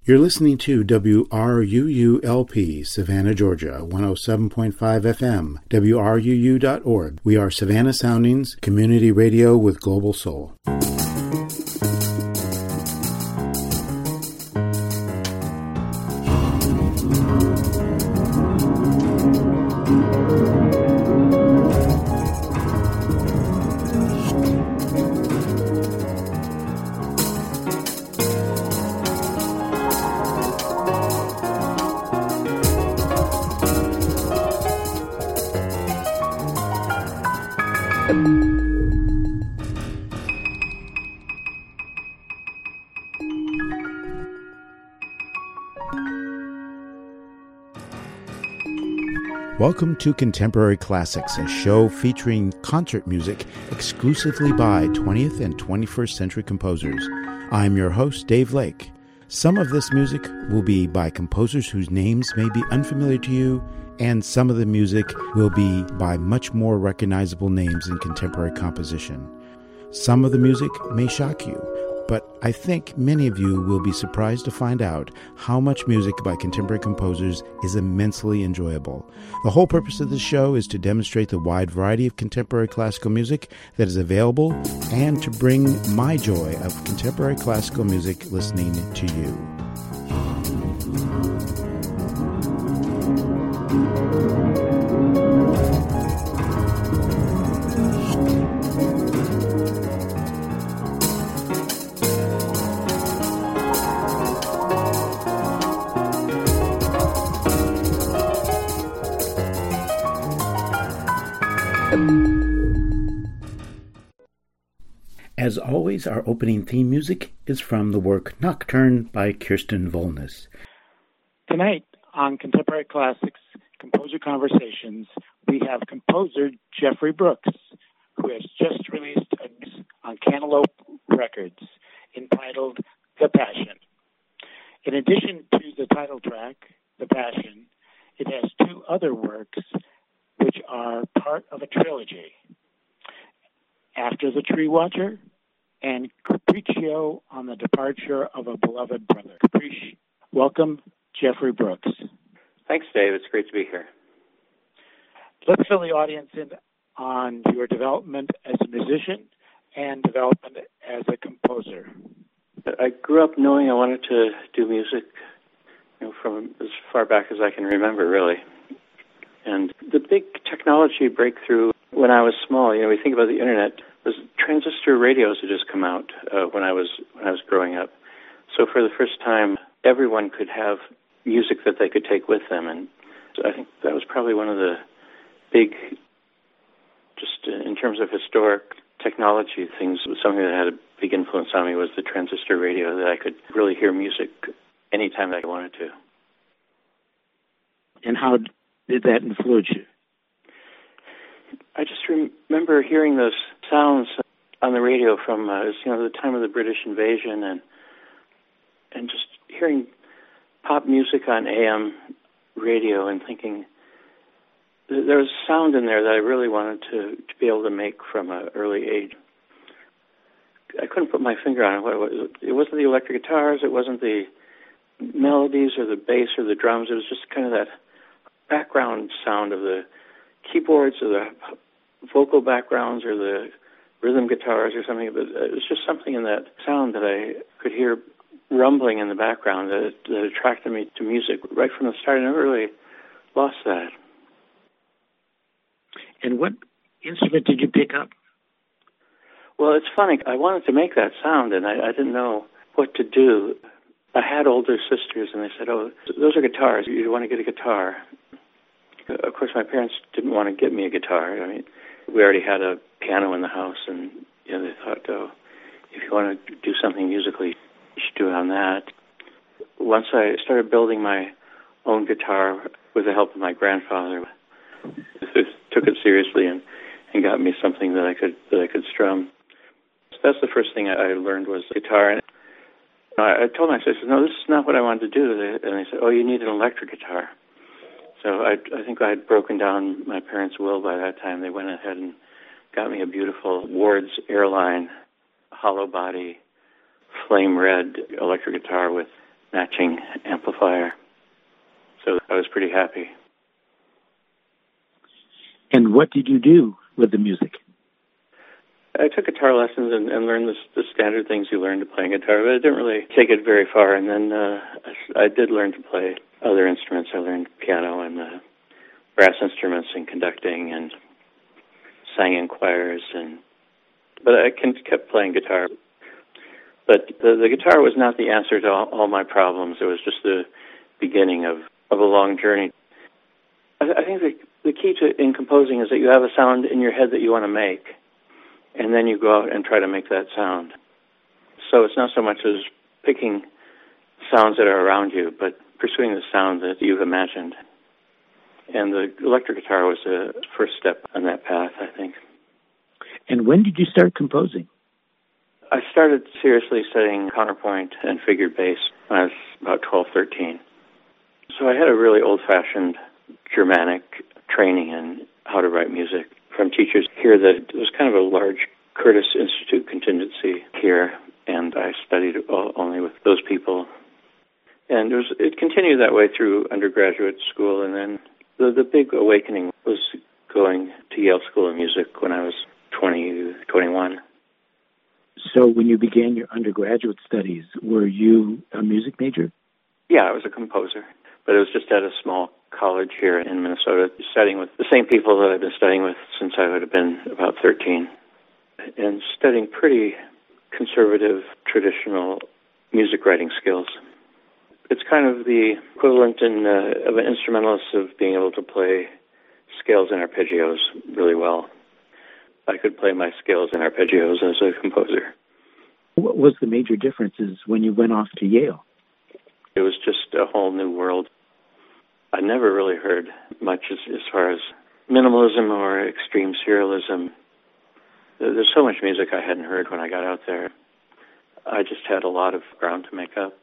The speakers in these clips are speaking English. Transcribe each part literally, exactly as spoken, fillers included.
You're listening to W R U U L P, Savannah, Georgia, one oh seven point five F M, W R U U dot org. We are Savannah Soundings, community radio with global soul. Welcome to Contemporary Classics, a show featuring concert music exclusively by twentieth and twenty-first century composers. I'm your host, Dave Lake. Some of this music will be by composers whose names may be unfamiliar to you, and some of the music will be by much more recognizable names in contemporary composition. Some of the music may shock you, but I think many of you will be surprised to find out how much music by contemporary composers is immensely enjoyable. The whole purpose of this show is to demonstrate the wide variety of contemporary classical music that is available and to bring my joy of contemporary classical music listening to you. As always, our opening theme music is from the work Nocturne by Kirsten Volness. Tonight on Contemporary Classics Composer Conversations, we have composer Jeffrey Brooks, who has just released a piece on Cantaloupe Records entitled The Passion. In addition to the title track, The Passion, it has two other works which are part of a trilogy. After the Tree Watcher, and Capriccio on the Departure of a Beloved Brother. Capriccio. Welcome, Jeffrey Brooks. Thanks, Dave. It's great to be here. Let's fill the audience in on your development as a musician and development as a composer. I grew up knowing I wanted to do music, you know, from as far back as I can remember, really. And the big technology breakthrough when I was small, you know, we think about the internet, was transistor radios had just come out uh, when I was when I was growing up. So for the first time, everyone could have music that they could take with them, and so I think that was probably one of the big, just in terms of historic technology things, something that had a big influence on me was the transistor radio, that I could really hear music anytime that I wanted to. And how did that influence you? I just remember hearing those sounds on the radio from, uh, you know, the time of the British invasion, and and just hearing pop music on A M radio and thinking there was sound in there that I really wanted to, to be able to make from an early age. I couldn't put my finger on it. What it was. It wasn't the electric guitars. It wasn't the melodies or the bass or the drums. It was just kind of that background sound of the keyboards or the vocal backgrounds or the rhythm guitars or something, but it was just something in that sound that I could hear rumbling in the background that, that attracted me to music right from the start. I never really lost that. And what instrument did you pick up? Well, it's funny. I wanted to make that sound, and I, I didn't know what to do. I had older sisters, and they said, oh, those are guitars. You want to get a guitar. Of course, my parents didn't want to get me a guitar. I mean, we already had a piano in the house, and you know, they thought, oh, if you want to do something musically, you should do it on that. Once I started building my own guitar with the help of my grandfather, I took it seriously and, and got me something that I could that I could strum. So that's the first thing I learned was guitar. And I told my sisters, no, this is not what I wanted to do. And they said, oh, you need an electric guitar. So I, I think I had broken down my parents' will by that time. They went ahead and got me a beautiful Ward's Airline hollow body, flame red electric guitar with matching amplifier. So I was pretty happy. And what did you do with the music? I took guitar lessons and, and learned the, the standard things you learn to play guitar, but I didn't really take it very far. And then uh, I, I did learn to play other instruments. I learned piano and uh, brass instruments and conducting and sang in choirs. And but I kept playing guitar. But the, the guitar was not the answer to all, all my problems. It was just the beginning of, of a long journey. I, I think the, the key to in composing is that you have a sound in your head that you want to make, and then you go out and try to make that sound. So it's not so much as picking sounds that are around you, but pursuing the sound that you've imagined. And the electric guitar was the first step on that path, I think. And when did you start composing? I started seriously studying counterpoint and figured bass when I was about twelve, thirteen. So I had a really old-fashioned Germanic training in how to write music from teachers here. That there was kind of a large Curtis Institute contingency here, and I studied only with those people. And it, was, it continued that way through undergraduate school, and then the, the big awakening was going to Yale School of Music when I was twenty, twenty-one. So when you began your undergraduate studies, were you a music major? Yeah, I was a composer, but it was just at a small college here in Minnesota, studying with the same people that I've been studying with since I would have been about thirteen, and studying pretty conservative, traditional music writing skills. It's kind of the equivalent in, uh, of an instrumentalist of being able to play scales and arpeggios really well. I could play my scales and arpeggios as a composer. What was the major differences when you went off to Yale? It was just a whole new world. I never really heard much as, as far as minimalism or extreme serialism. There's so much music I hadn't heard when I got out there. I just had a lot of ground to make up.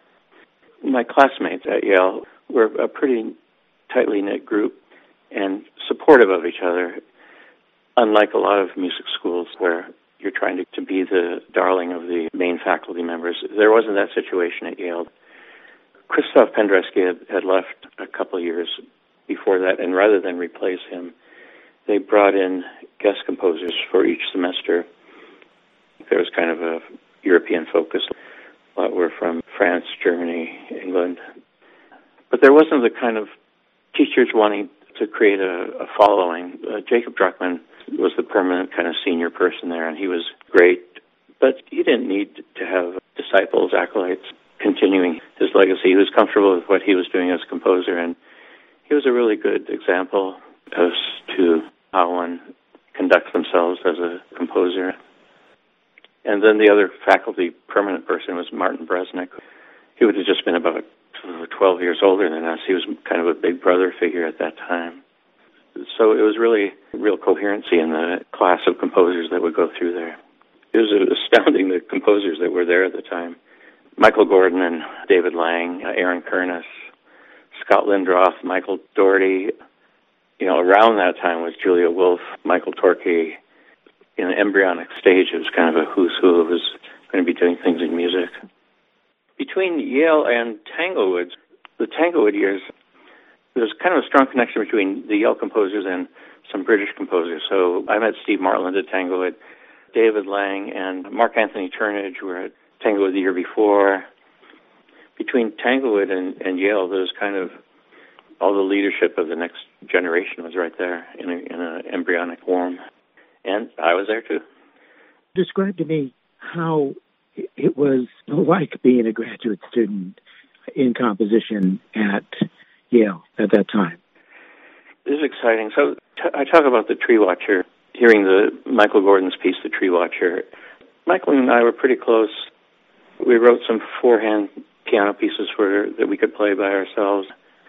My classmates at Yale were a pretty tightly knit group and supportive of each other, unlike a lot of music schools where you're trying to, to be the darling of the main faculty members. There wasn't that situation at Yale. Christoph Penderecki had, had left a couple of years before that, and rather than replace him, they brought in guest composers for each semester. There was kind of a European focus. A lot were from France, Germany, England. But there wasn't the kind of teachers wanting to create a, a following. Uh, Jacob Druckmann was the permanent kind of senior person there, and he was great. But he didn't need to have disciples, acolytes, continuing his legacy. He was comfortable with what he was doing as a composer, and he was a really good example as to how one conducts themselves as a composer. And then the other faculty permanent person was Martin Bresnik. He would have just been about twelve years older than us. He was kind of a big brother figure at that time. So it was really real coherency in the class of composers that would go through there. It was astounding, the composers that were there at the time. Michael Gordon and David Lang, Aaron Kernis, Scott Lindroth, Michael Doherty. You know, around that time was Julia Wolf, Michael Torke. In an embryonic stage, it was kind of a who's who who was going to be doing things in music. Between Yale and Tanglewood, the Tanglewood years, there was kind of a strong connection between the Yale composers and some British composers. So I met Steve Martland at Tanglewood, David Lang, and Mark Anthony Turnage were at Tanglewood the year before. Between Tanglewood and, and Yale, there was kind of all the leadership of the next generation was right there in an embryonic form. And I was there, too. Describe to me how it was like being a graduate student in composition at Yale at that time. It was exciting. So t- I talk about the Tree Watcher, hearing the Michael Gordon's piece, The Tree Watcher. Michael and I were pretty close. We wrote some four-hand piano pieces for that we could play by ourselves.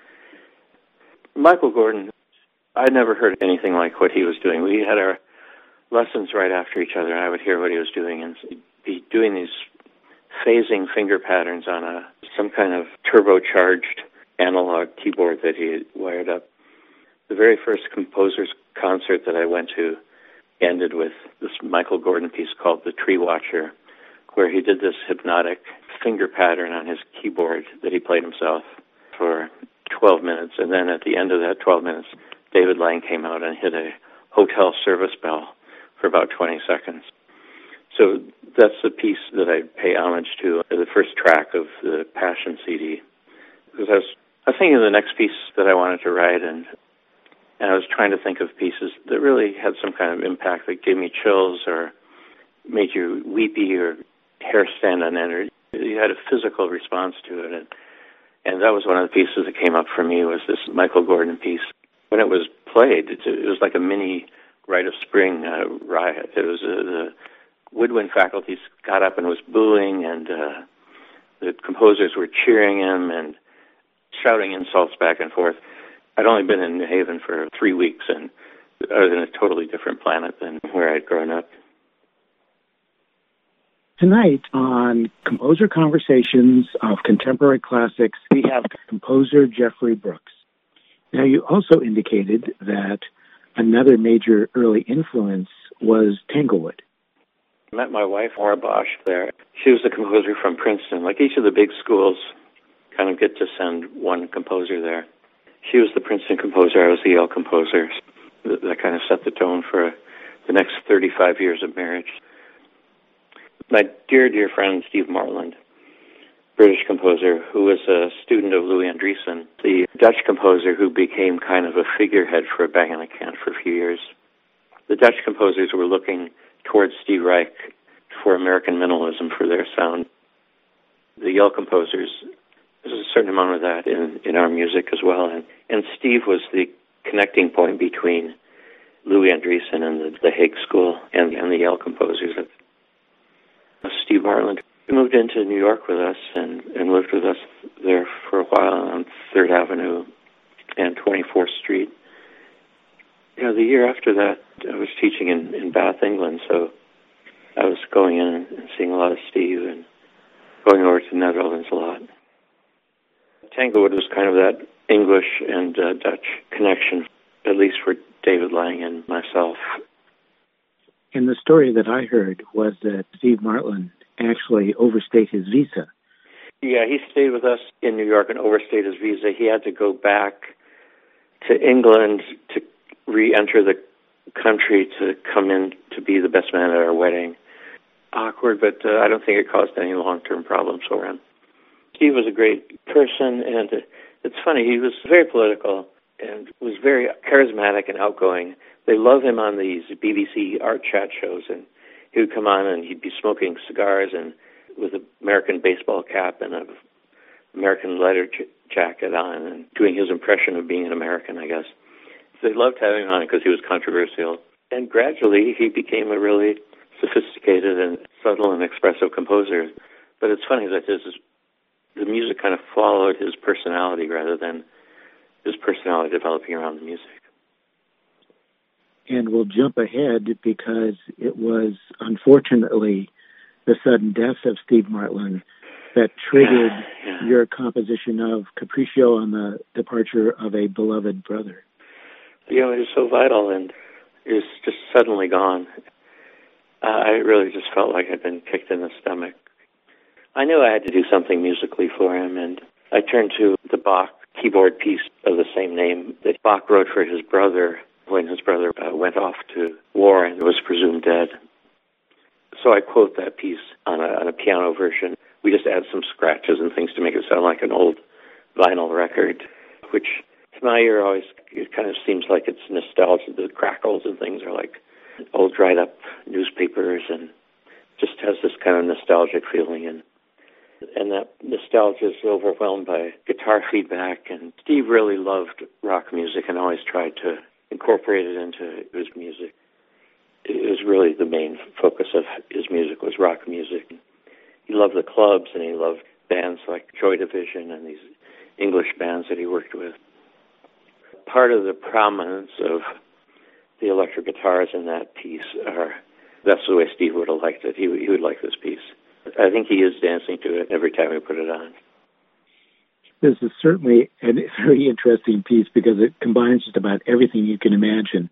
Michael Gordon, I'd never heard anything like what he was doing. We had our lessons right after each other. I would hear what he was doing and be doing these phasing finger patterns on a some kind of turbocharged analog keyboard that he had wired up. The very first composer's concert that I went to ended with this Michael Gordon piece called The Tree Watcher, where he did this hypnotic finger pattern on his keyboard that he played himself for twelve minutes. And then at the end of that twelve minutes, David Lang came out and hit a hotel service bell for about twenty seconds. So that's the piece that I pay homage to, the first track of the Passion C D. Because I was, I was thinking of the next piece that I wanted to write, and, and I was trying to think of pieces that really had some kind of impact, that gave me chills or made you weepy or hair stand on end. You had a physical response to it. And, and that was one of the pieces that came up for me, was this Michael Gordon piece. When it was played, it, it was like a mini Rite of Spring uh, riot. It was uh, the woodwind faculty got up and was booing, and uh, the composers were cheering him and shouting insults back and forth. I'd only been in New Haven for three weeks, and I was in a totally different planet than where I'd grown up. Tonight on Composer Conversations of Contemporary Classics, we have composer Jeffrey Brooks. Now, you also indicated that another major early influence was Tanglewood. I met my wife, Maura Bosch, there. She was the composer from Princeton. Like each of the big schools kind of get to send one composer there. She was the Princeton composer. I was the Yale composer. That kind of set the tone for the next thirty-five years of marriage. My dear, dear friend, Steve Martland, British composer, who was a student of Louis Andriessen, the Dutch composer who became kind of a figurehead for Bang on a Can for a few years. The Dutch composers were looking towards Steve Reich for American minimalism for their sound. The Yale composers, there's a certain amount of that in, in our music as well. And, and Steve was the connecting point between Louis Andriessen and the, the Hague School and, and the Yale composers. Steve Martland moved into New York with us and, and lived with us there for a while on Third Avenue and twenty-fourth Street. You know, the year after that, I was teaching in, in Bath, England, so I was going in and seeing a lot of Steve and going over to the Netherlands a lot. Tanglewood was kind of that English and uh, Dutch connection, at least for David Lang and myself. And the story that I heard was that Steve Martland actually overstayed his visa. Yeah, he stayed with us in New York and overstayed his visa. He had to go back to England to re-enter the country to come in to be the best man at our wedding. Awkward, but uh, I don't think it caused any long-term problems for him. Steve was a great person, and uh, it's funny, he was very political and was very charismatic and outgoing. They love him on these B B C art chat shows, and he would come on and he'd be smoking cigars and with an American baseball cap and an American leather j- jacket on and doing his impression of being an American, I guess. They loved having him on because he was controversial. And gradually he became a really sophisticated and subtle and expressive composer. But it's funny that his, the music kind of followed his personality rather than his personality developing around the music. And we'll jump ahead because it was, unfortunately, the sudden death of Steve Martland that triggered yeah, yeah. your composition of Capriccio on the departure of a beloved brother. You know, it was so vital, and it was just suddenly gone. Uh, I really just felt like I'd been kicked in the stomach. I knew I had to do something musically for him, and I turned to the Bach keyboard piece of the same name that Bach wrote for his brother when his brother uh, went off to war and was presumed dead. So I quote that piece on a, on a piano version. We just add some scratches and things to make it sound like an old vinyl record, which to my ear always, it kind of seems like it's nostalgia. The crackles and things are like old dried up newspapers, and just has this kind of nostalgic feeling. And and that nostalgia is overwhelmed by guitar feedback. And Steve really loved rock music and always tried to incorporate it into his music. It was really the main focus of his music was rock music. He loved the clubs, and he loved bands like Joy Division and these English bands that he worked with. Part of the prominence of the electric guitars in that piece are, that's the way Steve would have liked it. He, he would like this piece. I think he is dancing to it every time we put it on. This is certainly a very interesting piece because it combines just about everything you can imagine.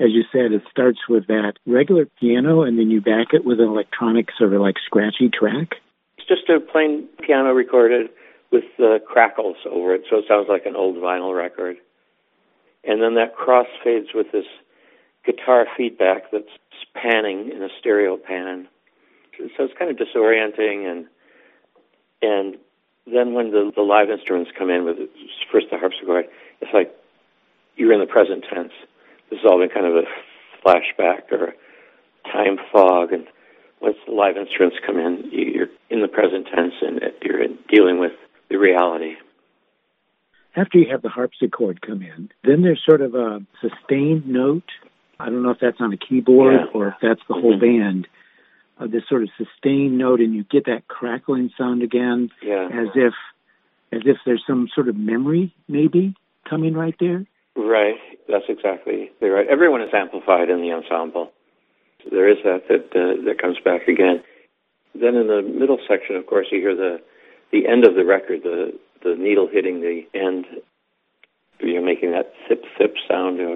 as you said, it starts with that regular piano and then you back it with an electronic sort of like scratchy track? It's just a plain piano recorded with uh, crackles over it, so it sounds like an old vinyl record. And then that crossfades with this guitar feedback that's panning in a stereo pan. So it's kind of disorienting, and and then when the, the live instruments come in with first the harpsichord, it's like you're in the present tense. This has all been kind of a flashback or time fog, and once the live instruments come in, you're in the present tense and you're dealing with the reality. After you have the harpsichord come in, then there's sort of a sustained note. I don't know if that's on a keyboard yeah. or if that's the whole mm-hmm. band. Uh, this sort of sustained note, and you get that crackling sound again, yeah. as if as if there's some sort of memory maybe coming right there. Right, that's exactly right. Everyone is amplified in the ensemble. There is that that uh, that comes back again. Then in the middle section, of course, you hear the the end of the record, the the needle hitting the end. You're making that thip thip sound, or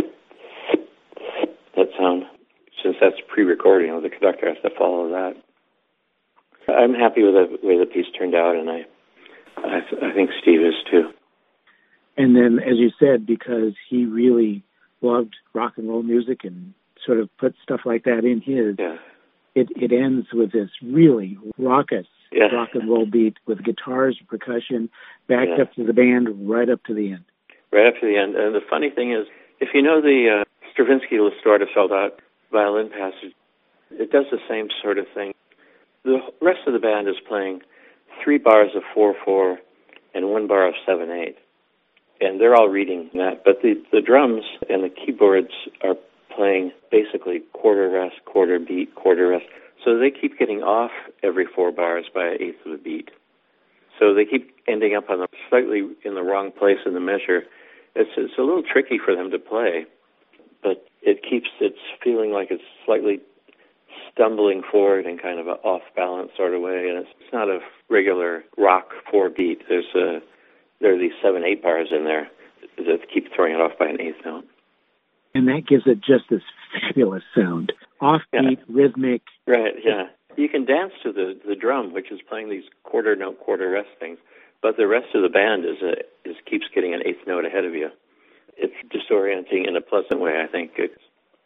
that sound. Since that's pre-recording, you know, the conductor has to follow that. I'm happy with the way the piece turned out, and I, I, I think Steve is too. And then, as you said, because he really loved rock and roll music and sort of put stuff like that in his, yeah. it, it ends with this really raucous yeah. rock and roll beat with guitars and percussion backed yeah. up to the band right up to the end. Right up to the end. And the funny thing is, if you know the uh, Stravinsky-Lestrade sold-out violin passage, it does the same sort of thing. The rest of the band is playing three bars of four four and one bar of seven eight. And they're all reading that. But the, the drums and the keyboards are playing basically quarter rest, quarter beat, quarter rest. So they keep getting off every four bars by an eighth of a beat. So they keep ending up on the slightly in the wrong place in the measure. It's, it's a little tricky for them to play, but it keeps it's feeling like it's slightly stumbling forward in kind of an off-balance sort of way, and it's, it's not a regular rock four-beat. There's a, there are these seven, eight bars in there that keep throwing it off by an eighth note. And that gives it just this fabulous sound. Offbeat, yeah. rhythmic. Right, yeah. You can dance to the, the drum, which is playing these quarter note, quarter rest things, but the rest of the band is a, is keeps getting an eighth note ahead of you. It's disorienting in a pleasant way, I think. It's...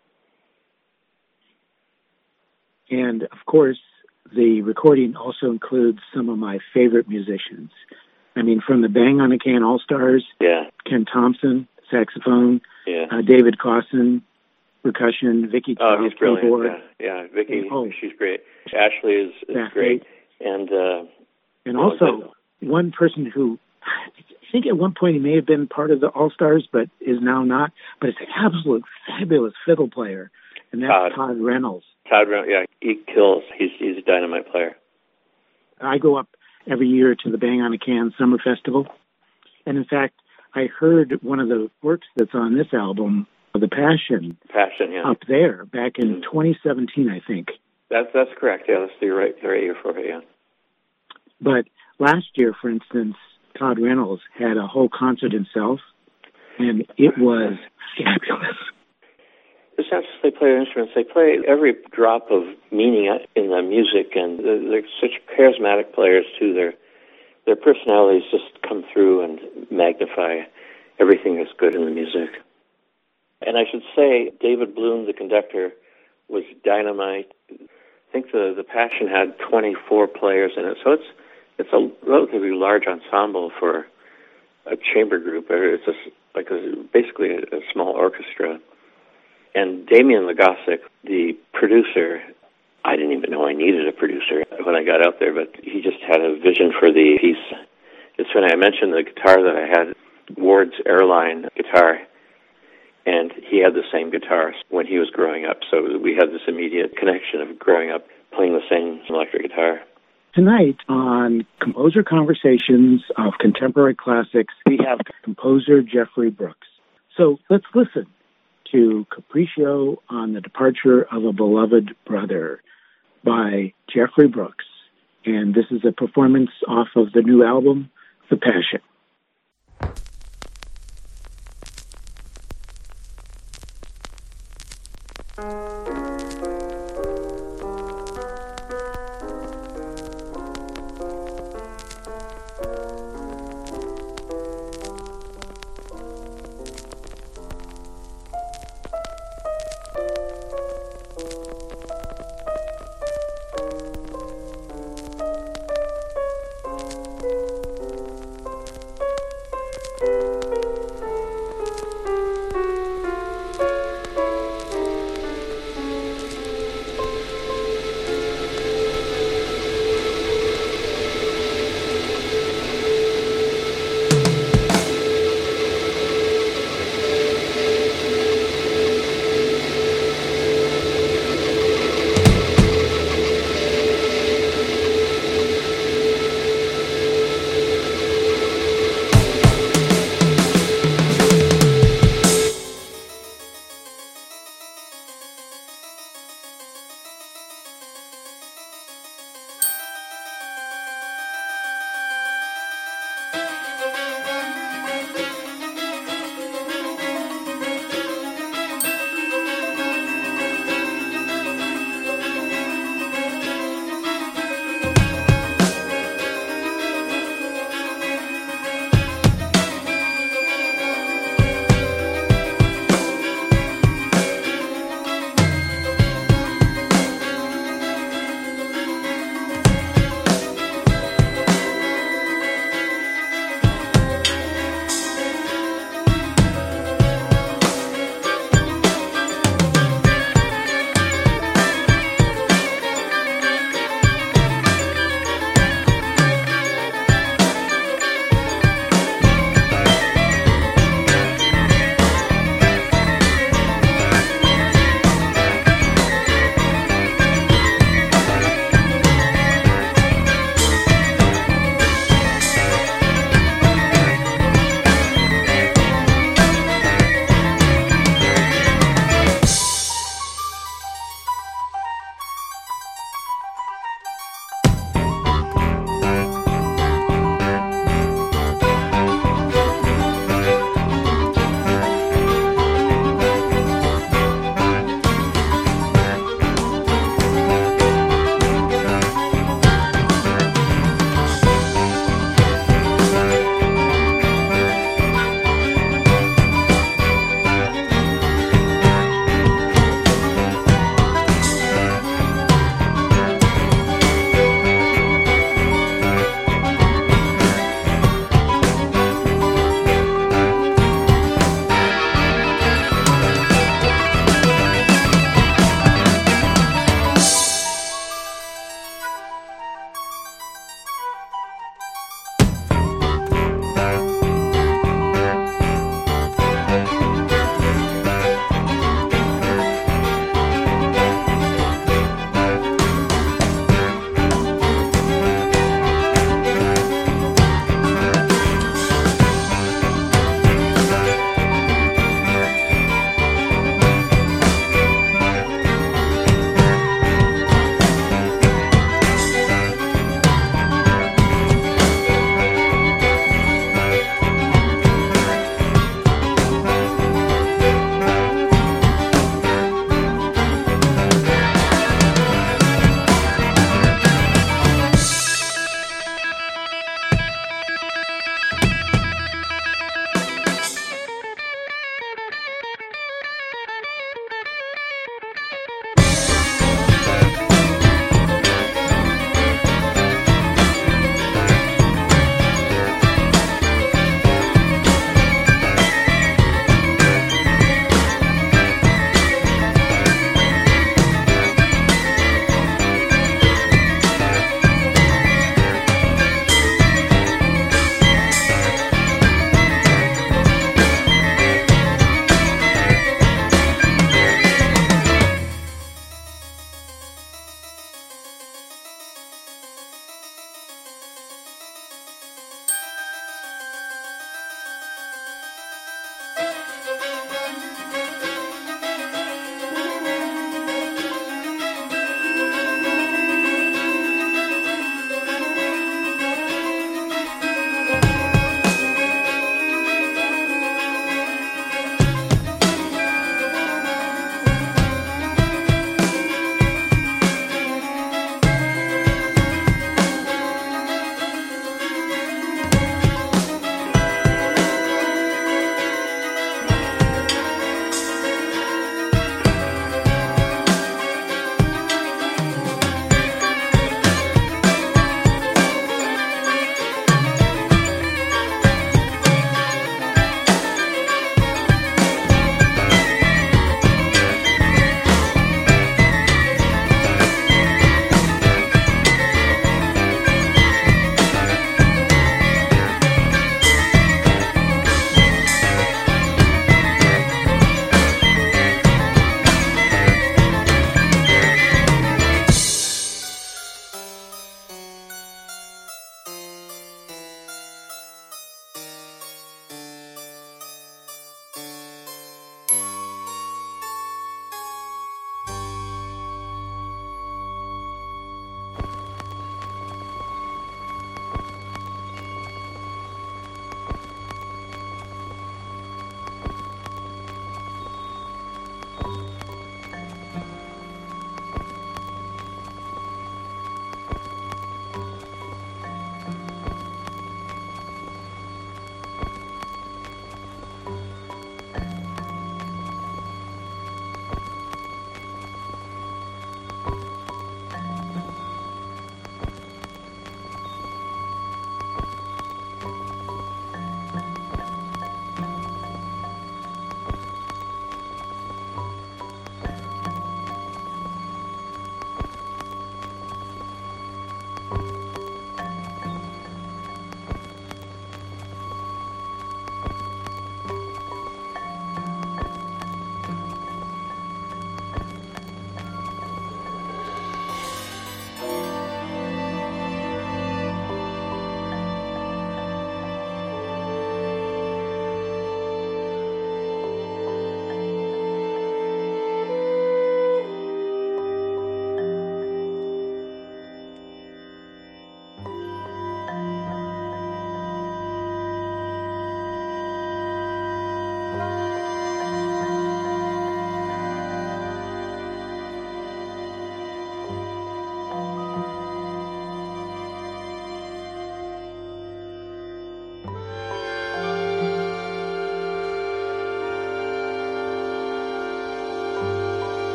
And, of course, the recording also includes some of my favorite musicians. I mean, from the Bang on a Can All-Stars, yeah. Ken Thompson, saxophone, yeah. uh, David Cawson, percussion, Vicky Oh, he's brilliant. keyboard. Yeah, yeah. Vicky, and, oh, she's great. Ashley is, is great. And, uh, and also, one person who, I think at one point he may have been part of the All-Stars, but is now not, but it's an absolute fabulous fiddle player, and that's Todd, Todd Reynolds. Todd Reynolds, yeah, he kills. He's, he's a dynamite player. I go up every year to the Bang on a Can Summer Festival, and in fact, I heard one of the works that's on this album, The Passion, Passion, yeah. up there back in mm-hmm. twenty seventeen, I think. That's that's correct. Yeah, that's the right, the right year for it. Yeah. But last year, for instance, Todd Reynolds had a whole concert himself, and it was fabulous. It's not just they play their instruments; they play every drop of meaning in the music, and they're, they're such charismatic players too. Their their personalities just come through and magnify everything that's good in the music. And I should say, David Bloom, the conductor, was dynamite. I think the, the Passion had twenty-four players in it, so it's it's a relatively large ensemble for a chamber group. It's a, like a, basically a, a small orchestra. And Damien Legosic, the producer, I didn't even know I needed a producer when I got out there, but he just had a vision for the piece. It's when I mentioned the guitar that I had, Ward's Airline guitar, and he had the same guitar when he was growing up. So we had this immediate connection of growing up playing the same electric guitar. Tonight on Composer Conversations of Contemporary Classics, we have composer Jeffrey Brooks. So let's listen to Capriccio on the Departure of a Beloved Brother by Jeffrey Brooks. And this is a performance off of the new album, The Passion.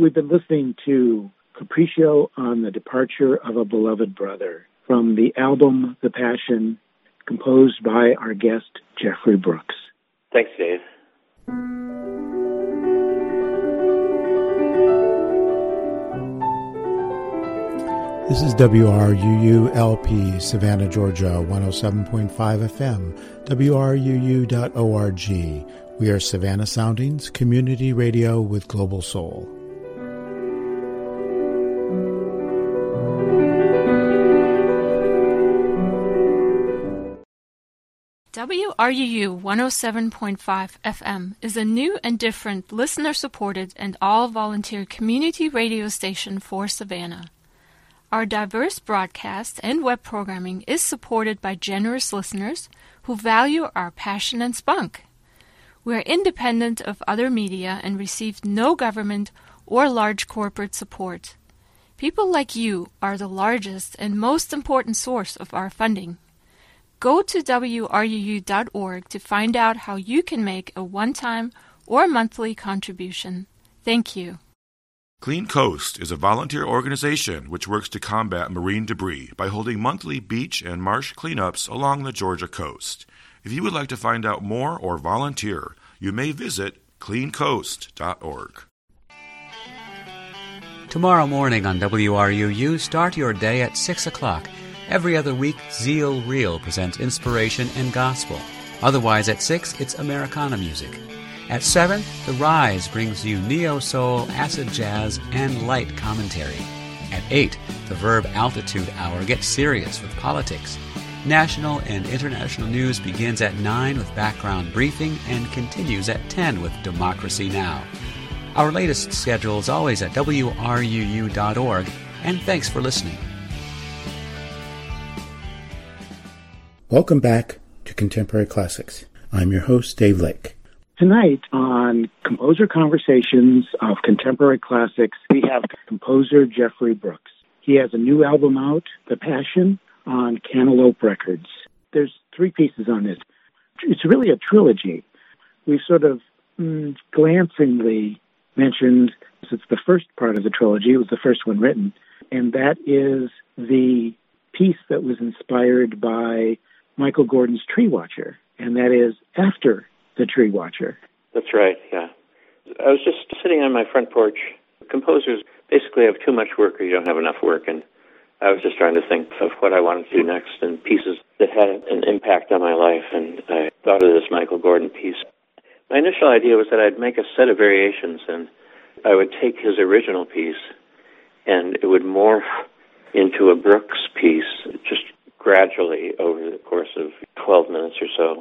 we've been listening to Capriccio on the Departure of a Beloved Brother from the album The Passion, composed by our guest, Jeffrey Brooks. Thanks, Dave. This is W R U U L P, Savannah, Georgia, one oh seven point five F M, W R U U dot org. We are Savannah Soundings, community radio with global soul. W R U U one oh seven point five F M is a new and different listener-supported and all-volunteer community radio station for Savannah. Our diverse broadcast and web programming is supported by generous listeners who value our passion and spunk. We are independent of other media and receive no government or large corporate support. People like you are the largest and most important source of our funding. Go to W R U U dot org to find out how you can make a one-time or monthly contribution. Thank you. Clean Coast is a volunteer organization which works to combat marine debris by holding monthly beach and marsh cleanups along the Georgia coast. If you would like to find out more or volunteer, you may visit clean coast dot org. Tomorrow morning on W R U U, start your day at six o'clock. Every other week, Zeal Real presents inspiration and gospel. Otherwise, at six, it's Americana music. At seven, The Rise brings you neo-soul, acid jazz, and light commentary. At eight, the Verb Altitude Hour gets serious with politics. National and international news begins at nine with background briefing and continues at ten with Democracy Now! Our latest schedule is always at W R U U dot org, and thanks for listening. Welcome back to Contemporary Classics. I'm your host, Dave Lake. Tonight on Composer Conversations of Contemporary Classics, we have composer Jeffrey Brooks. He has a new album out, The Passion, on Cantaloupe Records. There's three pieces on it. It's really a trilogy. We've sort of mm, glancingly mentioned it's the first part of the trilogy. It was the first one written. And that is the piece that was inspired by Michael Gordon's Tree Watcher, and that is After the Tree Watcher. That's right, yeah. I was just sitting on my front porch. Composers basically have too much work or you don't have enough work, and I was just trying to think of what I wanted to do next and pieces that had an impact on my life, and I thought of this Michael Gordon piece. My initial idea was that I'd make a set of variations, and I would take his original piece, and it would morph into a Brooks piece just gradually over the course of twelve minutes or so.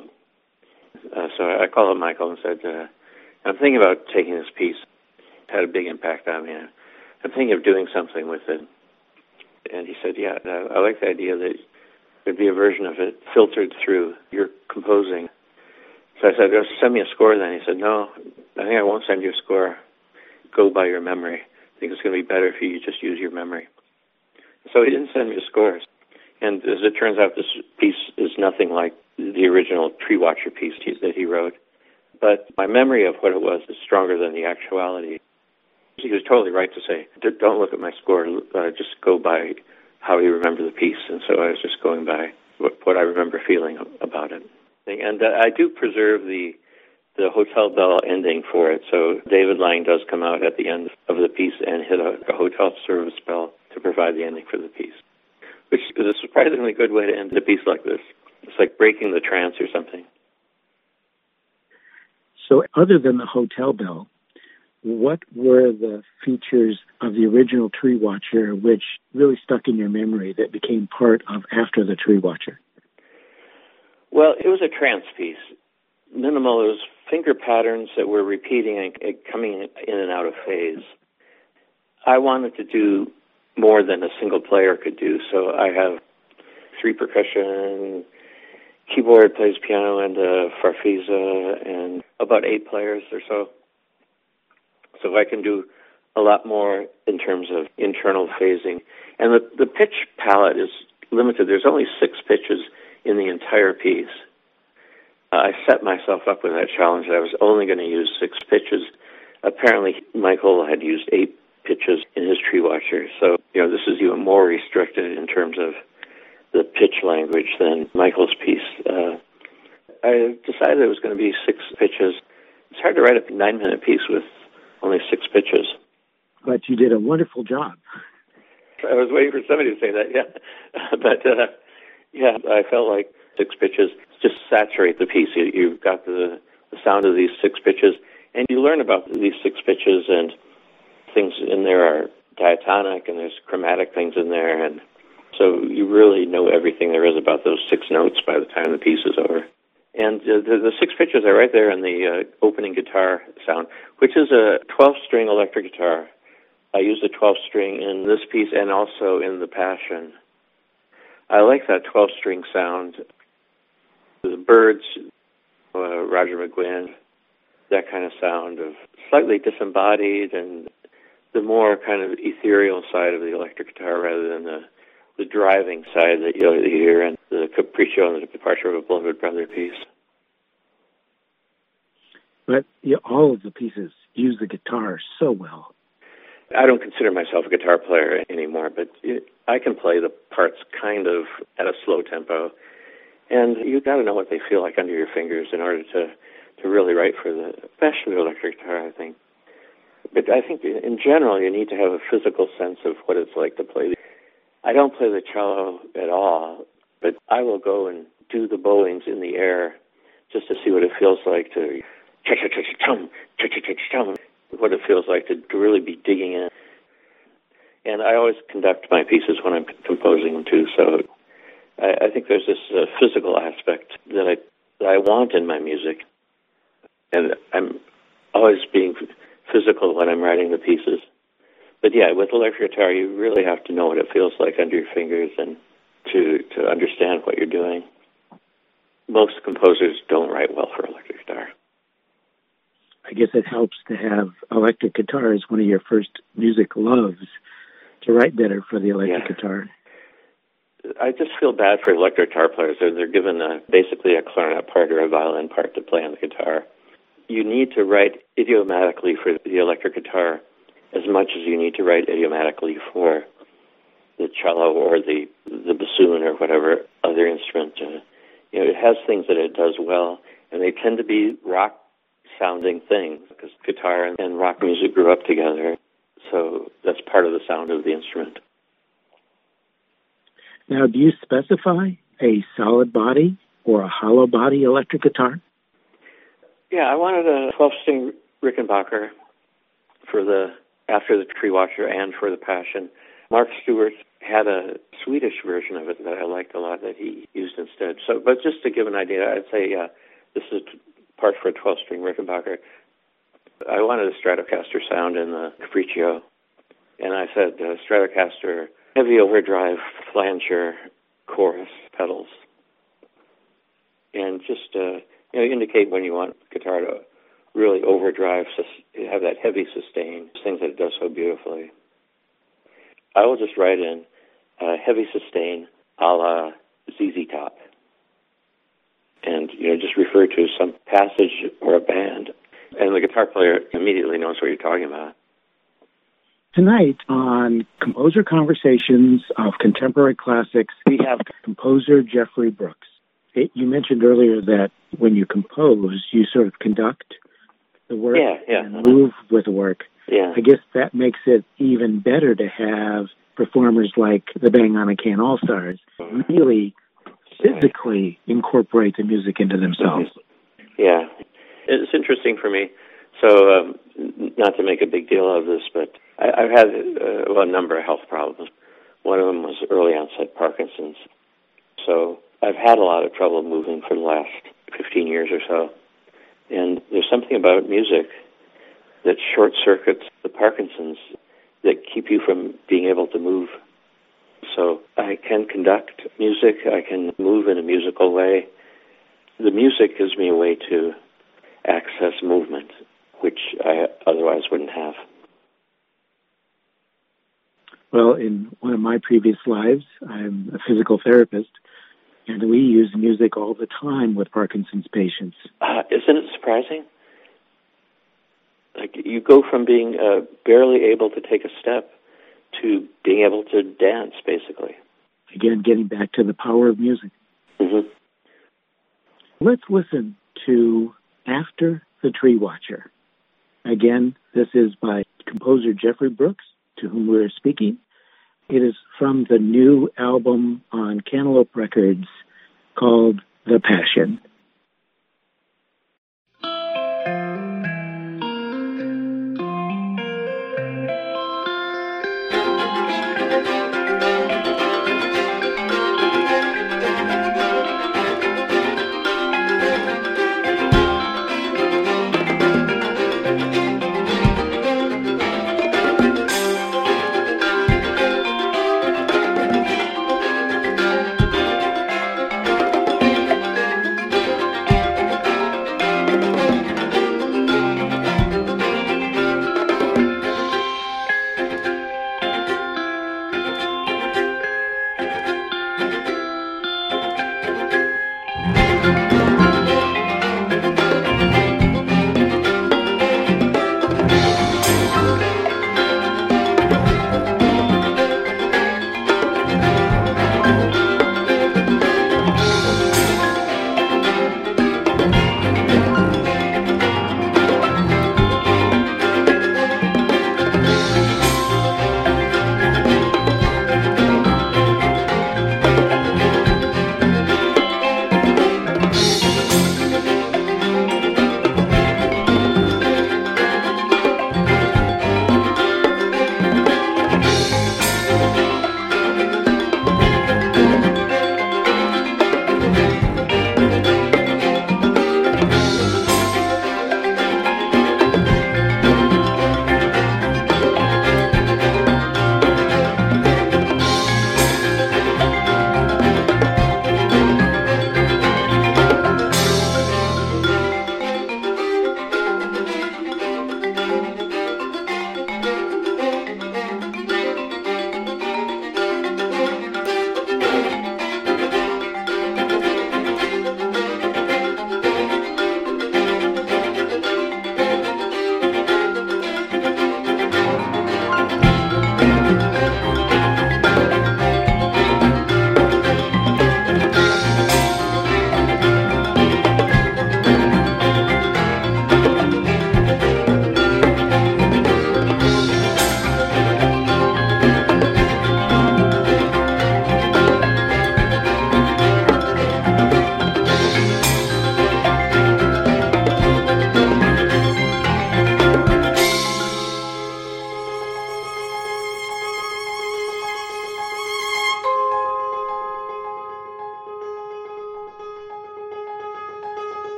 Uh, so I called up Michael and said, uh, I'm thinking about taking this piece. It had a big impact on me. I'm thinking of doing something with it. And he said, yeah, I like the idea that there'd be a version of it filtered through your composing. So I said, oh, send me a score then. He said, no, I think I won't send you a score. Go by your memory. I think it's going to be better if you just use your memory. So he didn't send me a score. And as it turns out, this piece is nothing like the original Tree Watcher piece that he wrote. But my memory of what it was is stronger than the actuality. He was totally right to say, don't look at my score, uh, just go by how you remember the piece. And so I was just going by what, what I remember feeling about it. And uh, I do preserve the the hotel bell ending for it. So David Lang does come out at the end of the piece and hit a, a hotel service bell to provide the ending for the piece, which is a surprisingly good way to end a piece like this. It's like breaking the trance or something. So other than the hotel bell, what were the features of the original Tree Watcher which really stuck in your memory that became part of After the Tree Watcher? Well, it was a trance piece. Minimal. It was finger patterns that were repeating and coming in and out of phase. I wanted to do more than a single player could do, so I have three percussion, keyboard plays piano and a farfisa, and about eight players or so. So I can do a lot more in terms of internal phasing. And the, the pitch palette is limited. There's only six pitches in the entire piece. Uh, I set myself up with that challenge that I was only going to use six pitches. Apparently, Michael had used eight pitches in his Tree Watcher. So, you know, this is even more restricted in terms of the pitch language than Michael's piece. Uh, I decided it was going to be six pitches. It's hard to write a nine-minute piece with only six pitches. But you did a wonderful job. I was waiting for somebody to say that, yeah. but, uh, yeah, I felt like six pitches just saturate the piece. You, you've got the, the sound of these six pitches, and you learn about these six pitches, and things in there are diatonic, and there's chromatic things in there, and so you really know everything there is about those six notes by the time the piece is over. And uh, the, the six pitches are right there in the uh, opening guitar sound, which is a twelve-string electric guitar. I use the twelve-string in this piece and also in The Passion. I like that twelve-string sound. The Byrds, uh, Roger McGuinn, that kind of sound of slightly disembodied and the more kind of ethereal side of the electric guitar rather than the, the driving side that you hear in the Capriccio and the Departure of a Beloved Brother piece. But yeah, all of the pieces use the guitar so well. I don't consider myself a guitar player anymore, but I can play the parts kind of at a slow tempo. And you've got to know what they feel like under your fingers in order to, to really write for the, especially the electric guitar, I think. But I think in general you need to have a physical sense of what it's like to play. I don't play the cello at all, but I will go and do the bowings in the air just to see what it feels like to cha-cha-cha-cha-chum, cha-cha-cha-cha-chum, what it feels like to, to really be digging in. And I always conduct my pieces when I'm composing them too, so I, I think there's this uh, physical aspect that I that I want in my music. And I'm always being physical when I'm writing the pieces. But yeah, with electric guitar, you really have to know what it feels like under your fingers and to, to understand what you're doing. Most composers don't write well for electric guitar. I guess it helps to have electric guitar as one of your first music loves to write better for the electric yeah. guitar. I just feel bad for electric guitar players. They're, they're given a, basically a clarinet part or a violin part to play on the guitar. You need to write idiomatically for the electric guitar as much as you need to write idiomatically for the cello or the the bassoon or whatever other instrument. Uh, you know, it has things that it does well, and they tend to be rock-sounding things because guitar and rock music grew up together. So that's part of the sound of the instrument. Now, do you specify a solid body or a hollow body electric guitar? Yeah, I wanted a twelve-string Rickenbacker for the after the Tree Watcher and for the Passion. Mark Stewart had a Swedish version of it that I liked a lot that he used instead. So, but just to give an idea, I'd say uh, this is part for a twelve-string Rickenbacker. I wanted a Stratocaster sound in the Capriccio, and I said uh, Stratocaster heavy overdrive flanger chorus pedals, and just uh, you know indicate when you want guitar to really overdrive, have that heavy sustain, things that it does so beautifully. I will just write in uh, heavy sustain a la Z Z Top, and you know just refer to some passage or a band, and the guitar player immediately knows what you're talking about. Tonight on Composer Conversations of Contemporary Classics, we have composer Jeffrey Brooks. It, you mentioned earlier that when you compose, you sort of conduct the work yeah, yeah. and move with the work. Yeah. I guess that makes it even better to have performers like the Bang on a Can All-Stars really physically incorporate the music into themselves. Yeah. It's interesting for me. So, um, not to make a big deal of this, but I, I've had uh, well, a number of health problems. One of them was early onset Parkinson's. So I've had a lot of trouble moving for the last fifteen years or so. And there's something about music that short-circuits the Parkinson's that keep you from being able to move. So I can conduct music. I can move in a musical way. The music gives me a way to access movement, which I otherwise wouldn't have. Well, in one of my previous lives, I'm a physical therapist, and we use music all the time with Parkinson's patients. Uh, isn't it surprising? I Like you go from being uh, barely able to take a step to being able to dance, basically. Again, getting back to the power of music. Mm-hmm. Let's listen to After the Tree Watcher. Again, this is by composer Jeffrey Brooks, to whom we're speaking. It is from the new album on Cantaloupe Records called The Passion.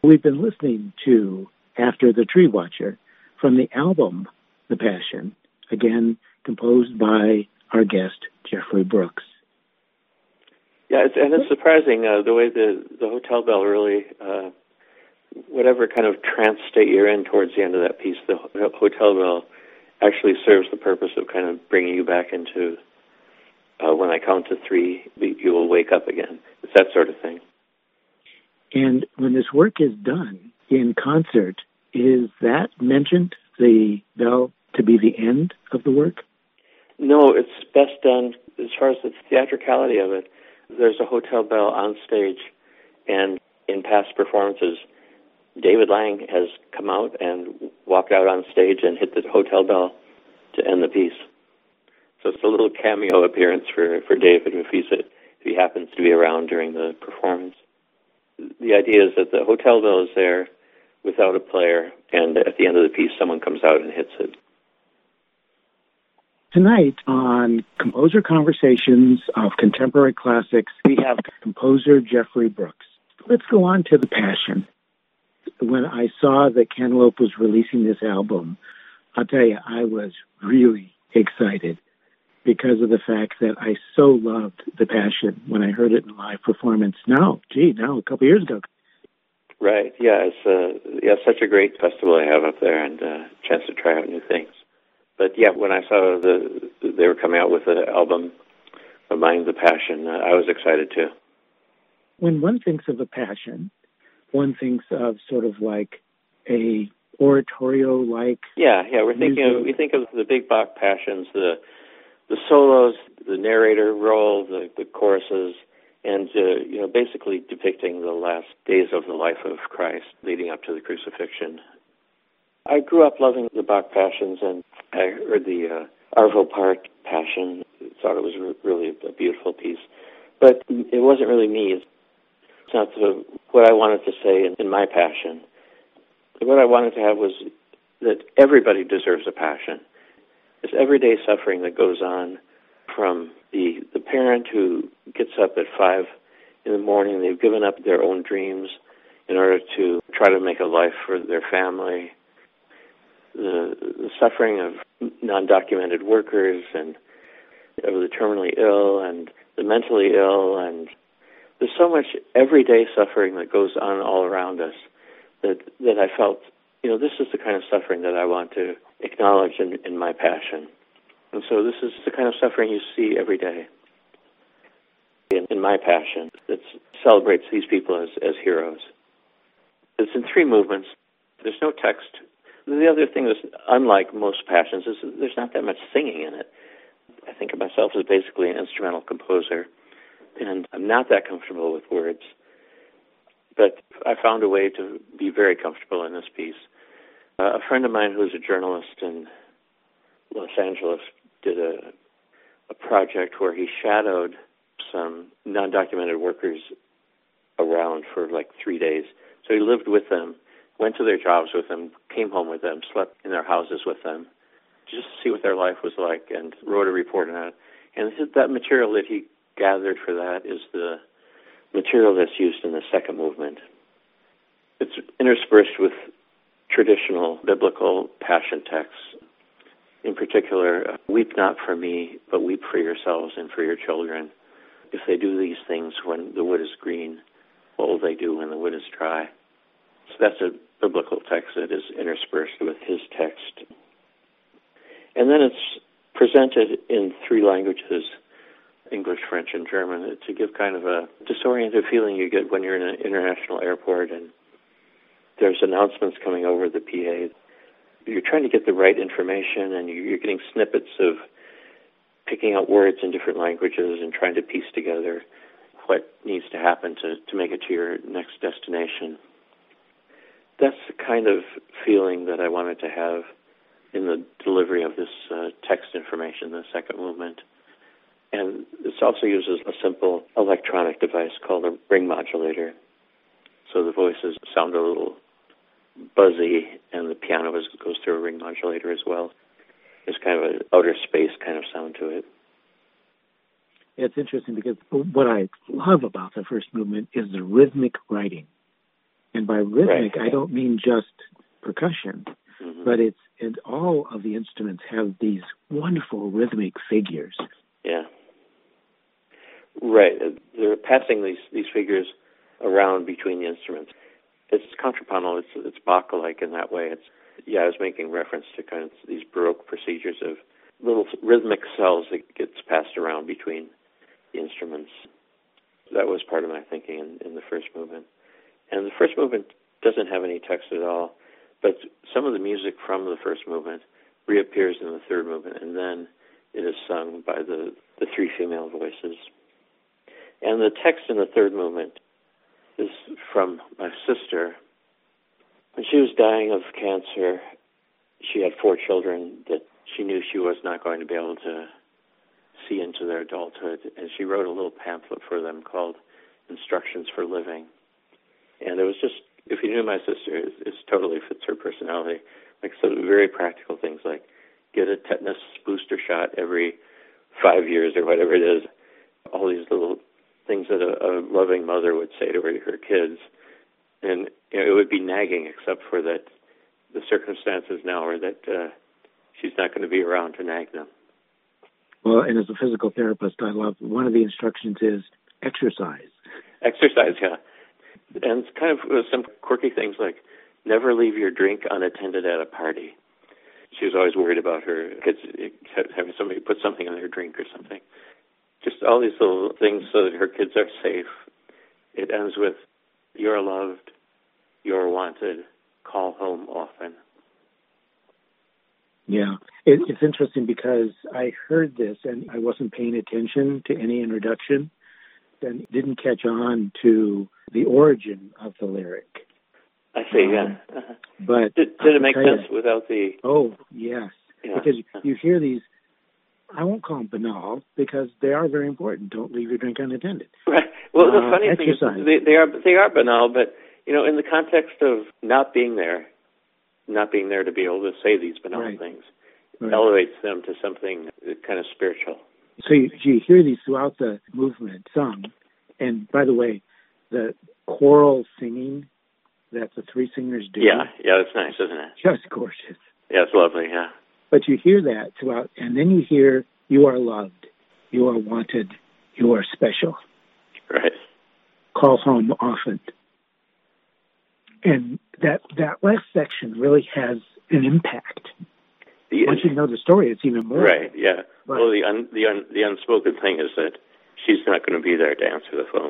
We've been listening to After the Tree Watcher from the album The Passion, again composed by our guest, Jeffrey Brooks. Yeah, it's, and it's surprising uh, the way the, the hotel bell really, uh, whatever kind of trance state you're in towards the end of that piece, the hotel bell actually serves the purpose of kind of bringing you back into, uh, when I count to three, you will wake up again. It's that sort of thing. And when this work is done in concert, is that mentioned, the bell, to be the end of the work? No, it's best done, as far as the theatricality of it, there's a hotel bell on stage, and in past performances, David Lang has come out and walked out on stage and hit the hotel bell to end the piece. So it's a little cameo appearance for, for David if he's a, if he happens to be around during the performance. The idea is that the hotel bell is there without a player, and at the end of the piece, someone comes out and hits it. Tonight on Composer Conversations of Contemporary Classics, we have composer Jeffrey Brooks. Let's go on to The Passion. When I saw that Cantaloupe was releasing this album, I'll tell you, I was really excited because of the fact that I so loved The Passion when I heard it in live performance. Now, gee, now a couple years ago. Right, yeah, it's uh, yeah, such a great festival I have up there, and a uh, chance to try out new things. But yeah, when I saw the they were coming out with an album of mine, The Passion, uh, I was excited too. When one thinks of a passion, one thinks of sort of like a oratorio-like. Yeah, yeah, we're thinking of, we think of the big Bach passions, the the solos, the narrator role, the, the choruses, and uh, you know, basically depicting the last days of the life of Christ leading up to the crucifixion. I grew up loving the Bach passions, and I heard the uh, Arvo Part Passion. Thought it was re- really a beautiful piece, but it wasn't really me. It's not the, what I wanted to say in, in my passion. What I wanted to have was that everybody deserves a passion. This everyday suffering that goes on from the the parent who gets up at five in the morning. They've given up their own dreams in order to try to make a life for their family. The, the suffering of non-documented workers and of the terminally ill and the mentally ill, and there's so much everyday suffering that goes on all around us that that I felt, you know, this is the kind of suffering that I want to acknowledge in, in my passion. And so this is the kind of suffering you see every day in, in my passion that celebrates these people as, as heroes. It's in three movements. There's no text. The other thing that's unlike most passions is there's not that much singing in it. I think of myself as basically an instrumental composer, and I'm not that comfortable with words. But I found a way to be very comfortable in this piece. Uh, a friend of mine who's a journalist in Los Angeles did a, a project where he shadowed some non-documented workers around for like three days. So he lived with them, went to their jobs with them, came home with them, slept in their houses with them, just to see what their life was like, and wrote a report on it. And that material that he gathered for that is the material that's used in the second movement. It's interspersed with traditional biblical passion texts. In particular, weep not for me, but weep for yourselves and for your children. If they do these things when the wood is green, what will they do when the wood is dry? So that's a biblical text that is interspersed with his text. And then it's presented in three languages, English, French, and German, to give kind of a disoriented feeling you get when you're in an international airport and there's announcements coming over the P A. You're trying to get the right information, and you're getting snippets of picking out words in different languages and trying to piece together what needs to happen to, to make it to your next destination. That's the kind of feeling that I wanted to have in the delivery of this uh, text information, the second movement. And this also uses a simple electronic device called a ring modulator. So the voices sound a little buzzy, and the piano is, goes through a ring modulator as well. There's kind of an outer space kind of sound to it. It's interesting because what I love about the first movement is the rhythmic writing. And by rhythmic, right. I don't mean just percussion, mm-hmm. but it's and all of the instruments have these wonderful rhythmic figures. Yeah. Right. They're passing these, these figures around between the instruments. It's contrapuntal. It's it's Bach-like in that way. It's yeah. I was making reference to kind of these Baroque procedures of little rhythmic cells that gets passed around between the instruments. That was part of my thinking in, in the first movement. And the first movement doesn't have any text at all, but some of the music from the first movement reappears in the third movement, and then it is sung by the, the three female voices. And the text in the third movement is from my sister. When she was dying of cancer, she had four children that she knew she was not going to be able to see into their adulthood, and she wrote a little pamphlet for them called Instructions for Living. And it was just, if you knew my sister, it, it totally fits her personality. Like some very practical things like get a tetanus booster shot every five years or whatever it is. All these little things that a, a loving mother would say to her, her kids. And you know, it would be nagging, except for that the circumstances now are that uh, she's not going to be around to nag them. Well, and as a physical therapist, I love one of the instructions is exercise. Exercise, yeah. And it's kind of some quirky things like never leave your drink unattended at a party. She was always worried about her kids having somebody put something in their drink or something. Just all these little things so that her kids are safe. It ends with, you're loved, you're wanted, call home often. Yeah, it, it's interesting because I heard this and I wasn't paying attention to any introduction and didn't catch on to the origin of the lyric. I see, um, yeah. Uh-huh. But Did, did it make sense you, without the... Oh, yes. Yeah. Because you hear these, I won't call them banal, because they are very important. Don't leave your drink unattended. Right. Well, the uh, funny exercise. thing is, they, they are they are banal, but, you know, in the context of not being there, not being there to be able to say these banal right. things, right. elevates them to something kind of spiritual. So you, you hear these throughout the movement sung, and by the way, the choral singing that the three singers do. Yeah, yeah, that's nice, isn't it? Just gorgeous. Yeah, it's lovely, yeah. But you hear that throughout, and then you hear, you are loved, you are wanted, you are special. Right. Call home often. And that that last section really has an impact. The, Once you know the story, it's even more. Right, yeah. But, well, the, un, the, un, the unspoken thing is that she's not going to be there to answer the phone.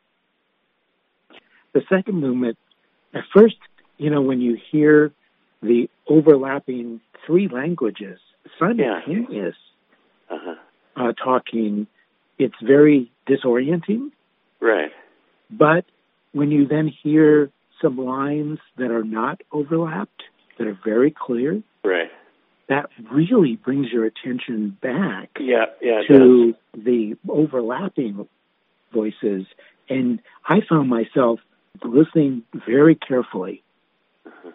The second movement, at first, you know, when you hear the overlapping three languages, simultaneous yeah. uh-huh. uh, talking, it's very disorienting. Right. But when you then hear some lines that are not overlapped, that are very clear, right. that really brings your attention back yeah, yeah, to the overlapping voices. And I found myself listening very carefully. Uh-huh.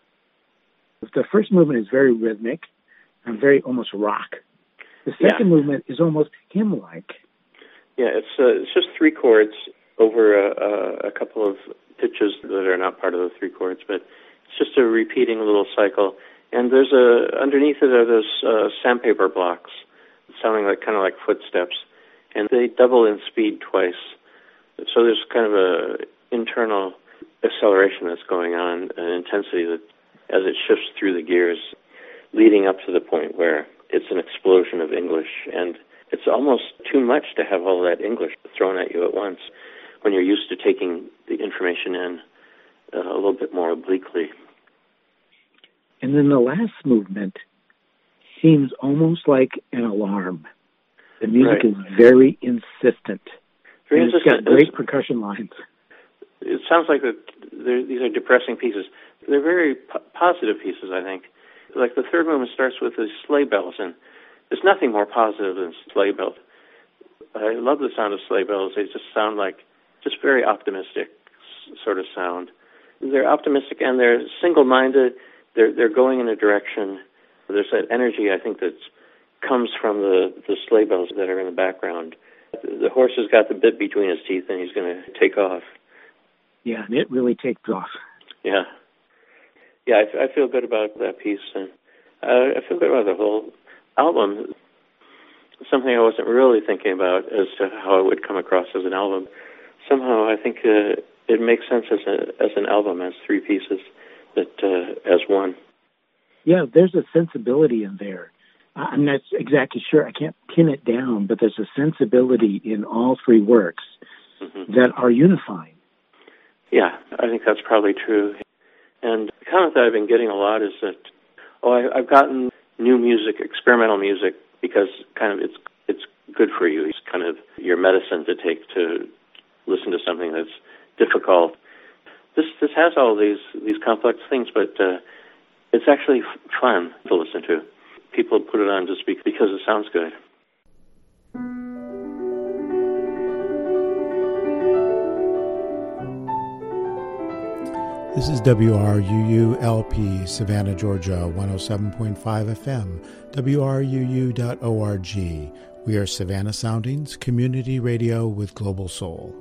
The first movement is very rhythmic and very almost rock. The second yeah. movement is almost hymn-like. Yeah, it's uh, it's just three chords over a, a, a couple of pitches that are not part of the three chords, but it's just a repeating little cycle. And there's a underneath it are those uh, sandpaper blocks, sounding like kind of like footsteps, and they double in speed twice. So there's kind of a internal acceleration that's going on, an intensity that, as it shifts through the gears, leading up to the point where it's an explosion of English, and it's almost too much to have all that English thrown at you at once when you're used to taking the information in uh, a little bit more obliquely. And then the last movement seems almost like an alarm. The music right. is very insistent. Very and insistent. It's got great percussion lines. It sounds like that these are depressing pieces. They're very po- positive pieces, I think. Like the third movement starts with the sleigh bells, and there's nothing more positive than sleigh bells. I love the sound of sleigh bells. They just sound like just very optimistic sort of sound. They're optimistic and they're single-minded. They're they're going in a direction. There's that energy, I think, that comes from the, the sleigh bells that are in the background. The horse has got the bit between his teeth and he's going to take off. Yeah, and it really takes off. Yeah. Yeah, I, I feel good about that piece. And uh, I feel good about the whole album. Something I wasn't really thinking about as to how it would come across as an album. Somehow I think uh, it makes sense as a, as an album, as three pieces, that uh, as one. Yeah, there's a sensibility in there. I'm not exactly sure. I can't pin it down, but there's a sensibility in all three works mm-hmm. that are unifying. Yeah, I think that's probably true. And the comment that I've been getting a lot is that, oh, I, I've gotten new music, experimental music, because kind of it's it's good for you. It's kind of your medicine to take to listen to something that's difficult. This this has all these these complex things, but uh, it's actually f- fun to listen to. People put it on just because it sounds good. This is W R U U L P, Savannah, Georgia, one oh seven point five F M, W R U U dot org. We are Savannah Soundings, community radio with global soul.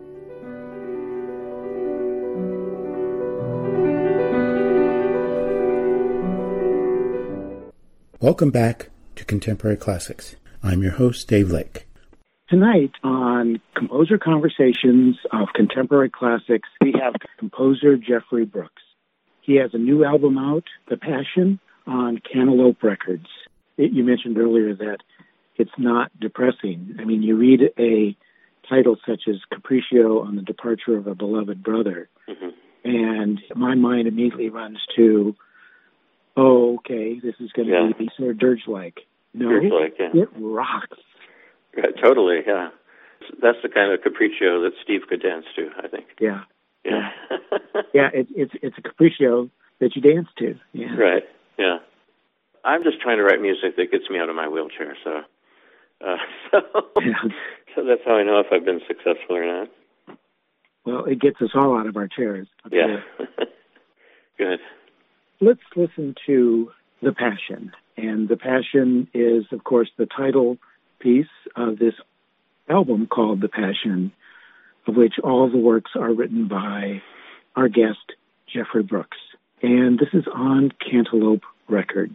Welcome back to Contemporary Classics. I'm your host, Dave Lake. Tonight on Composer Conversations of Contemporary Classics, we have composer Jeffrey Brooks. He has a new album out, The Passion, on Cantaloupe Records. It, you mentioned earlier that it's not depressing. I mean, you read a title such as Capriccio on the Departure of a Beloved Brother, mm-hmm. and my mind immediately runs to, oh, okay, this is going to yeah. be sort of dirge-like. No, dirge-like, yeah. It rocks. Yeah, totally, yeah. That's the kind of capriccio that Steve could dance to, I think. Yeah. Yeah. yeah, it, it's it's a capriccio that you dance to. Yeah. Right, yeah. I'm just trying to write music that gets me out of my wheelchair, so uh, so, yeah. so that's how I know if I've been successful or not. Well, it gets us all out of our chairs. Okay. Yeah. Good. Let's listen to The Passion. And The Passion is, of course, the title piece of this album called The Passion, of which all the works are written by our guest, Jeffrey Brooks. And this is on Cantaloupe Records.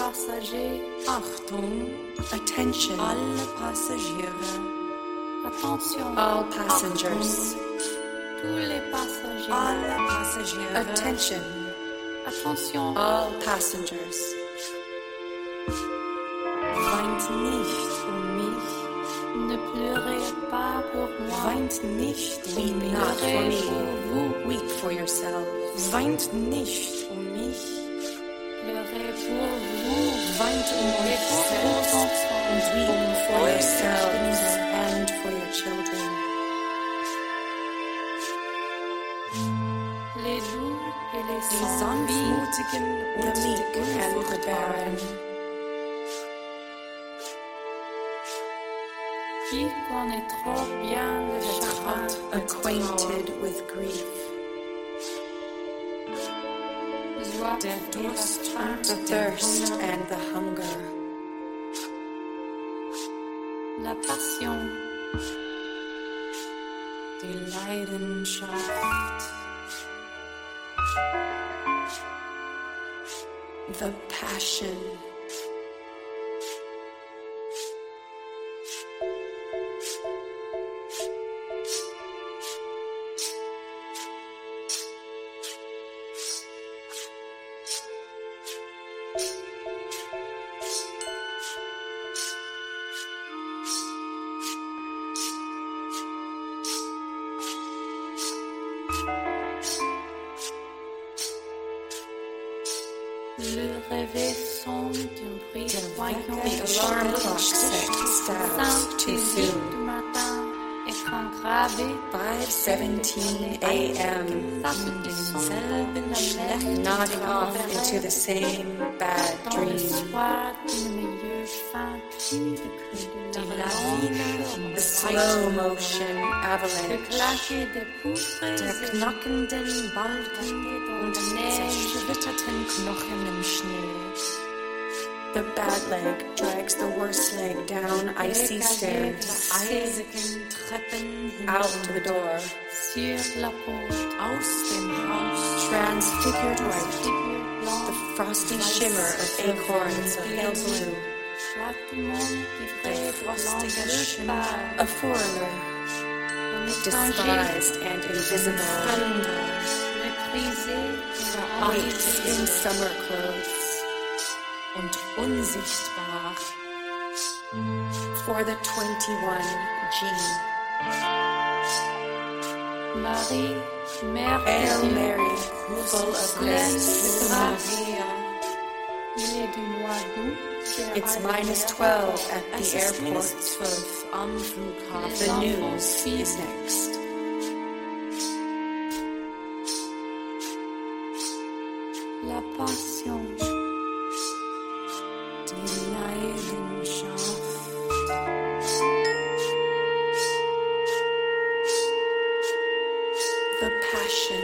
passagers, Achtung, attention, alle Passagiere, attention, all passengers, Achtung, tous les passagers, alle Passagiere, attention, attention, all passengers. Weint nicht um mich, ne pleurez pas pour moi, weint nicht um mich, not for me, weep for yourselves, weint nicht um mich, pleurez pour vous, weint um euch selbst and weep for yourselves and for your children. Les doux et les sanftmütigen und die unfruchtbaren, qui connaît trop bien le chagrin, acquainted with grief. Der Durst and the thirst and the hunger. La passion, die Leidenschaft. The passion. Le réveil sonne d'un bruit voyant. The alarm clock stabs too soon. five seventeen a.m. Nodding off into the same bad dream. The slow motion avalanche. Der knackenden Balken und zerschwitterten Knochen im Schnee. The bad leg drags the worst leg down icy stairs, out to the door, transfigured white, the frosty shimmer of acorns of pale blue, the frosty shimmer, a foreigner, despised and invisible, waits in summer clothes. Und unsichtbar for the twenty-one G. Marie, Mère Hail Mary, full of grace, Maria. It's minus twelve at the airport. The news is next. La passion. The passion.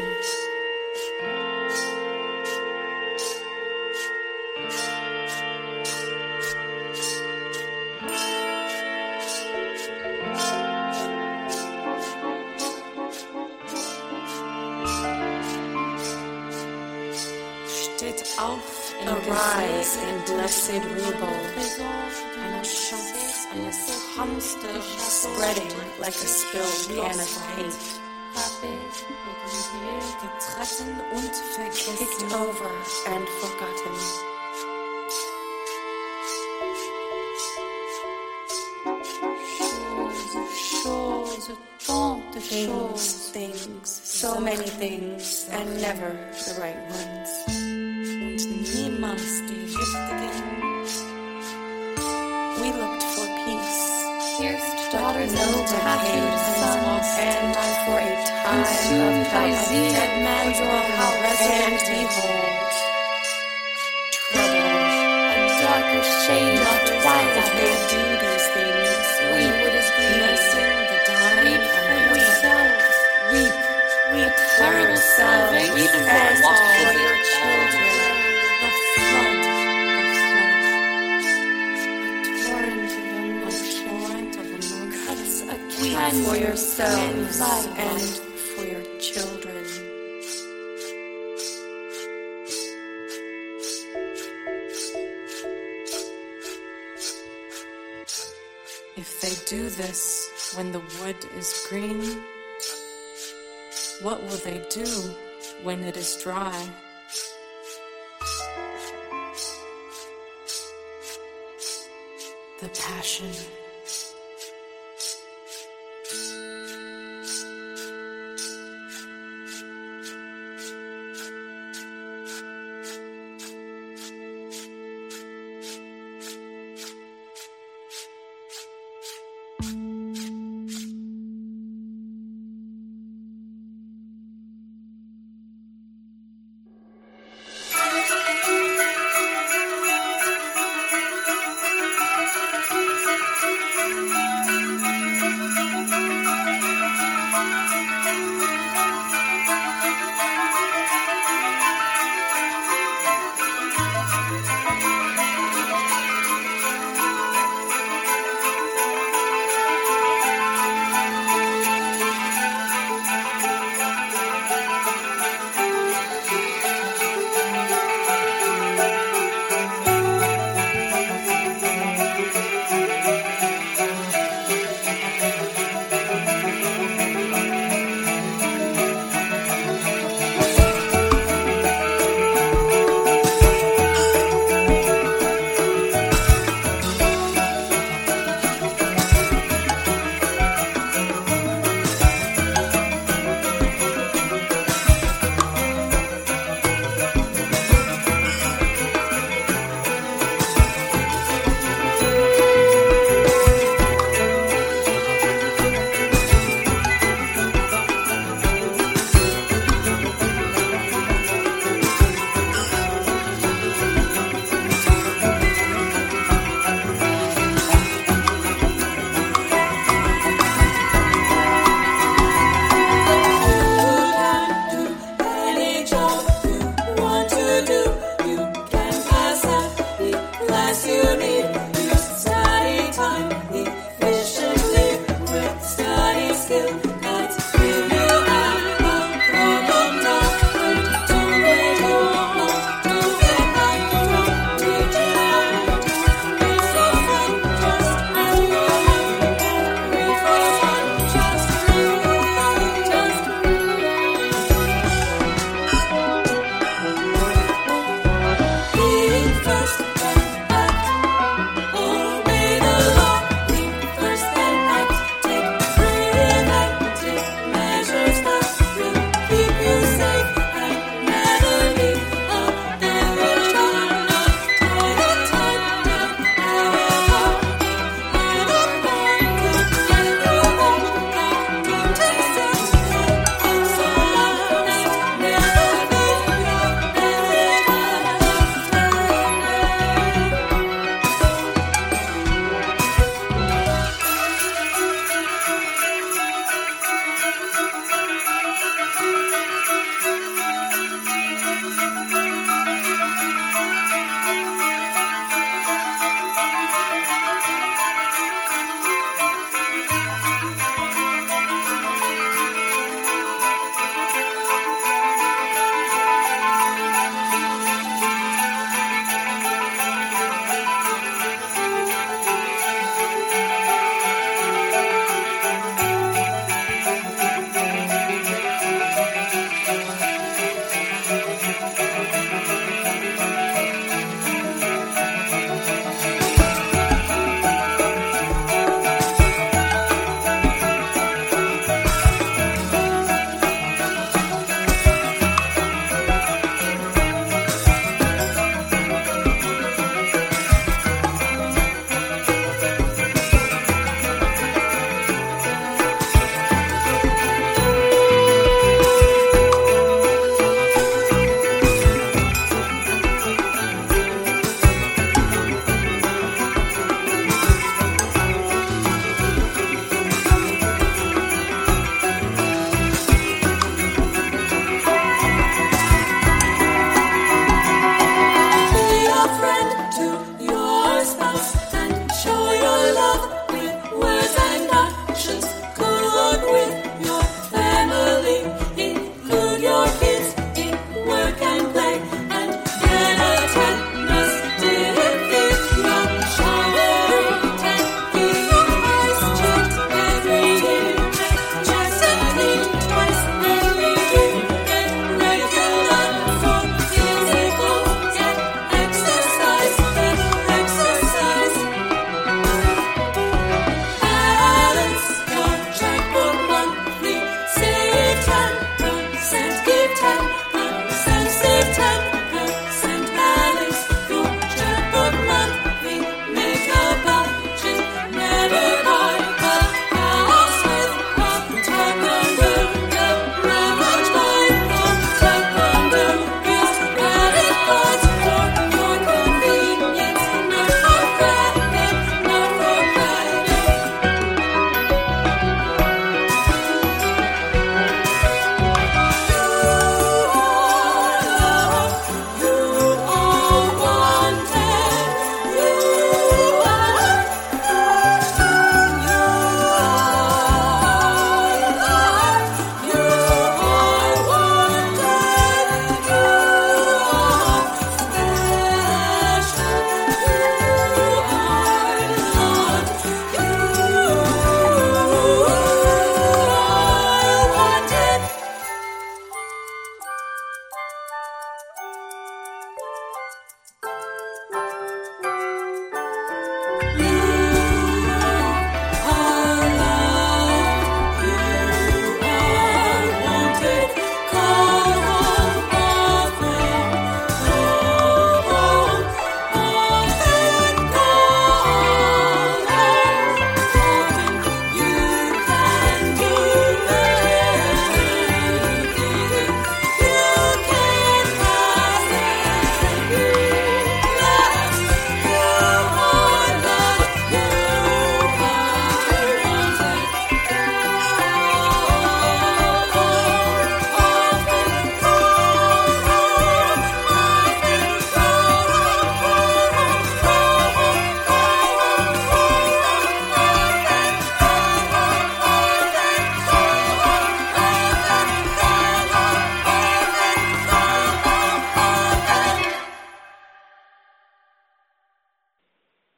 Steht auf in Arise in blessed ruble, and shots and a hamster spreading like a spilled can of paint. Getreten und verkicked over and forgotten. Things, things, so many things, and never the right ones. Und niemals die richtigen. We looked for peace. Daughters no decade sons, and for a time of poesy and and behold, trouble, a darker shade of twilight. If they do these things, we would be missing the dying and weep, weep, weep terrible salvation, even for all your children. The flood, the flood, a torrent of emotion, a weep for yourselves and for your children. If they do this when the wood is green, what will they do when it is dry? The passion.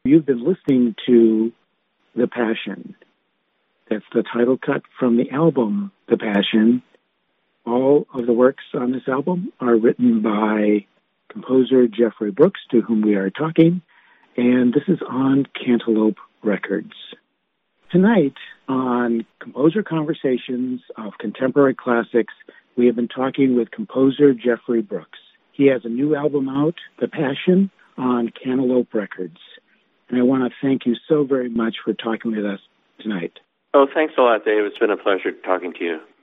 You've been listening to The Passion. That's the title cut from the album, The Passion. All of the works on this album are written by composer Jeffrey Brooks, to whom we are talking, and this is on Cantaloupe Records. Tonight, on Composer Conversations of Contemporary Classics, we have been talking with composer Jeffrey Brooks. He has a new album out, The Passion, on Cantaloupe Records. And I want to thank you so very much for talking with us tonight. Oh, thanks a lot, Dave. It's been a pleasure talking to you.